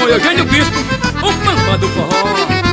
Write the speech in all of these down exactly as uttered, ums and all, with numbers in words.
acordeão Eugênio Bispo, o Pampa do forró.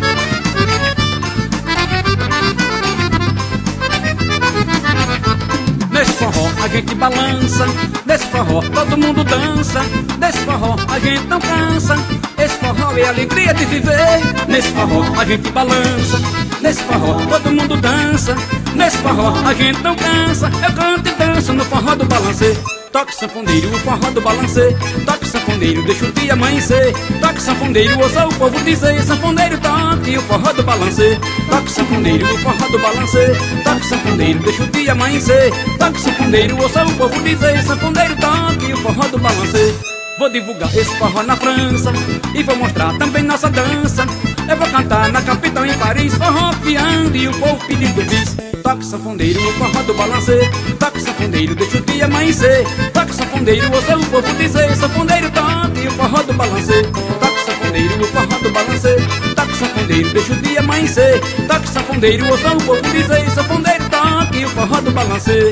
Nesse forró a gente balança, nesse forró todo mundo dança, nesse forró a gente não cansa, esse forró é a alegria de viver. Nesse forró a gente balança, nesse forró todo mundo dança, nesse forró a gente não cansa, eu canto e danço no forró do balancê. Toque sanfoneiro, o forró do balancê. Toque sanfoneiro, deixa o dia amanhecer. Toque sanfoneiro, ouça o povo dizer. Sanfoneiro, toque o forró do balancê. Toque sanfoneiro, o forró do balancê. Toque sanfoneiro, deixa o dia amanhecer. Toque sanfoneiro, ouça o povo dizer. Sanfoneiro, toque o forró do balancê. Vou divulgar esse forró na França e vou mostrar também nossa dança. Eu vou cantar na capital em Paris, forró piando e o povo pedindo bis. Toque sanfoneiro, o forró do balancê. Toque sanfoneiro, deixa o dia amanhecer. Toque sanfoneiro, ouça o povo dizer. Sanfoneiro, toque o forró do balancê. Toque sanfoneiro, o forró do balancê. Toque sanfoneiro, deixa o dia amanhecer. Toque sanfoneiro, ouça o povo dizer. Sanfoneiro, toque o forró do balancê.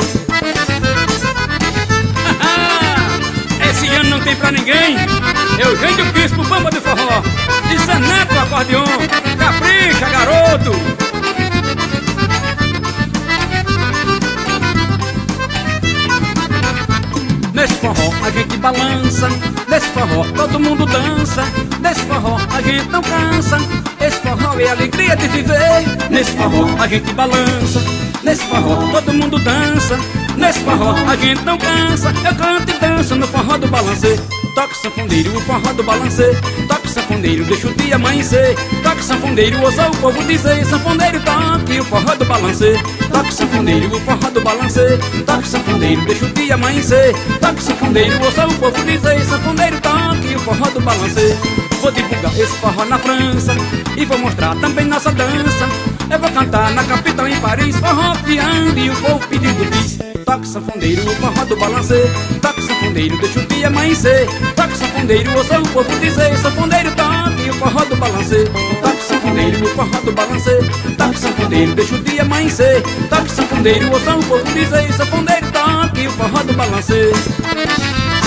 Esse ano não tem pra ninguém. Eugênio Bispo, Pampa do forró. De Zaneto, acordeão. Capricha, garoto. Nesse forró a gente balança, nesse forró todo mundo dança, nesse forró a gente não cansa, esse forró é a alegria de viver. Nesse forró a gente balança, nesse forró todo mundo dança, nesse forró a gente não cansa, eu canto e danço no forró do balancê. Toque sanfoneiro, o forró do balancê. Toque sanfoneiro, deixa o dia amanhecer. Toque sanfoneiro, ouça o povo dizer. Sanfoneiro, toque o forró do balancê. Toque sanfoneiro, o forró do balancê. Toque sanfoneiro, deixa o dia amanhecer. Toque sanfoneiro, ouça o povo dizer. Sanfoneiro, toque o forró do balancê. Vou divulgar esse forró na França e vou mostrar também nossa dança. Eu vou cantar na capital em Paris, forró piando e o povo pedindo bis. Toque sanfoneiro, o forró do balancê. Toque sanfoneiro, deixa o dia amanhecer. Toque sanfoneiro, ouça o povo dizer. Sanfoneiro, toque o forró do balancê. Toque sanfoneiro, o forró do balancê. Toque sanfoneiro, deixa o dia amanhecer. Toque sanfoneiro, ouça o povo dizer. Sanfoneiro, toque o forró do balancê.